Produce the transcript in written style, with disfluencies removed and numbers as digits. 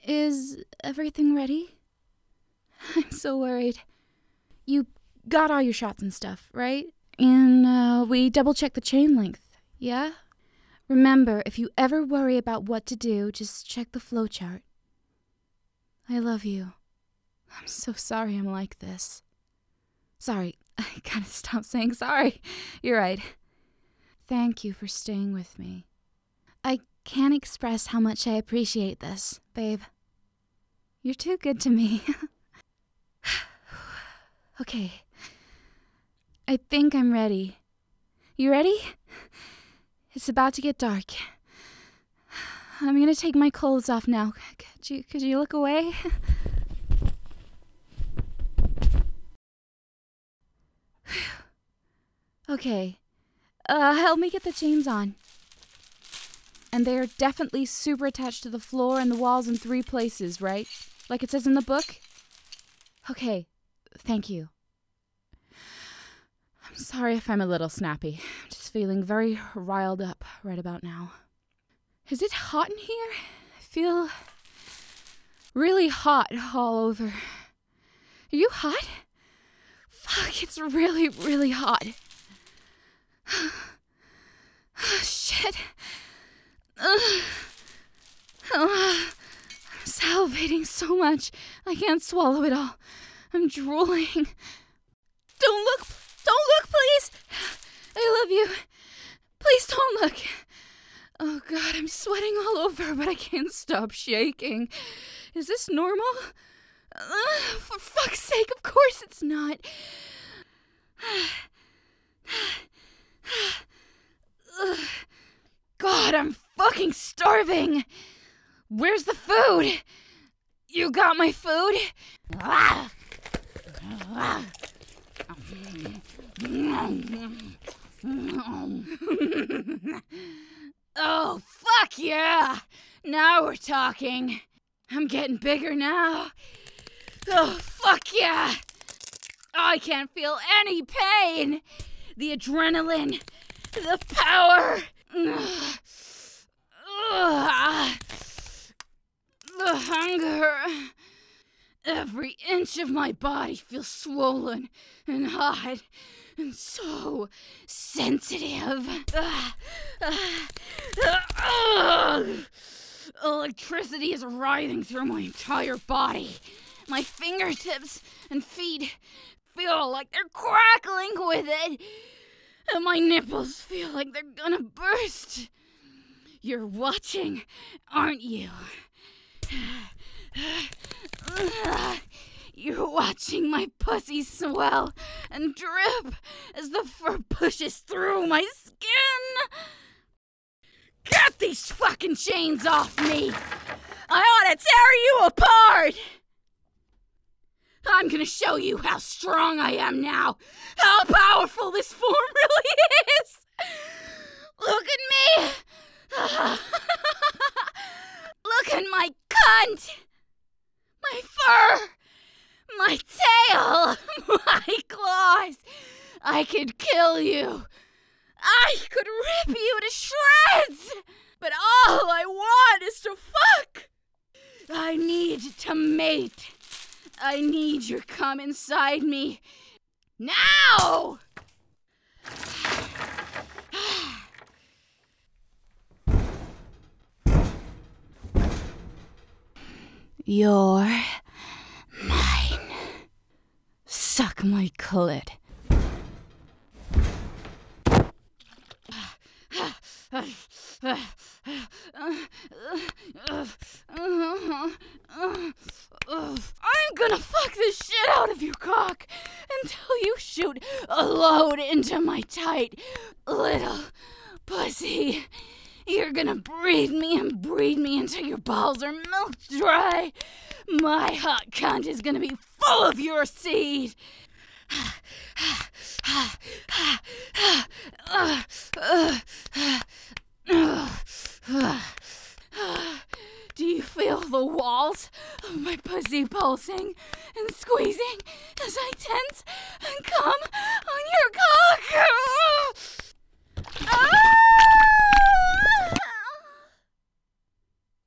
Is everything ready? I'm so worried. You got all your shots and stuff, right? And we double-checked the chain length, yeah? Remember, if you ever worry about what to do, just check the flowchart. I love you. I'm so sorry I'm like this. Sorry, I gotta stop saying sorry. You're right. Thank you for staying with me. I can't express how much I appreciate this, babe. You're too good to me. Okay. I think I'm ready. You ready? It's about to get dark. I'm gonna take my clothes off now. Could you look away? Okay. Help me get the chains on. And they are definitely super attached to the floor and the walls in 3 places, right? Like it says in the book? Okay. Thank you. I'm sorry if I'm a little snappy. I'm just feeling very riled up right about now. Is it hot in here? I feel really hot all over. Are you hot? Fuck, it's really, really hot. Shit. I'm salivating so much. I can't swallow it all. I'm drooling. Don't look, please. I love you. Please don't look. Oh God, I'm sweating all over, but I can't stop shaking. Is this normal? For fuck's sake, of course it's not. God, I'm fucking starving. Where's the food? You got my food? Oh, fuck yeah! Now we're talking. I'm getting bigger now. Oh, fuck yeah! I can't feel any pain. The adrenaline, the power, the hunger. Every inch of my body feels swollen and hot and so sensitive. Electricity is writhing through my entire body. My fingertips and feet feel like they're crackling with it. And my nipples feel like they're gonna burst. You're watching, aren't you? You're watching my pussy swell and drip as the fur pushes through my skin. Get these fucking chains off me! I ought to tear you apart! I'm gonna show you how strong I am now, how powerful this form really is! Look at me! Look at my cunt! My fur! My tail! My claws! I could kill you! I could rip you to shreds! But all I want is to fuck! I need to mate. I need your cum inside me. Now! You're mine. Suck my clit. I'm gonna fuck the shit out of your cock until you shoot a load into my tight little pussy. You're gonna breed me and breed me until your balls are milk dry. My hot cunt is gonna be full of your seed. Do you feel the walls of my pussy pulsing and squeezing as I tense and come on your cock?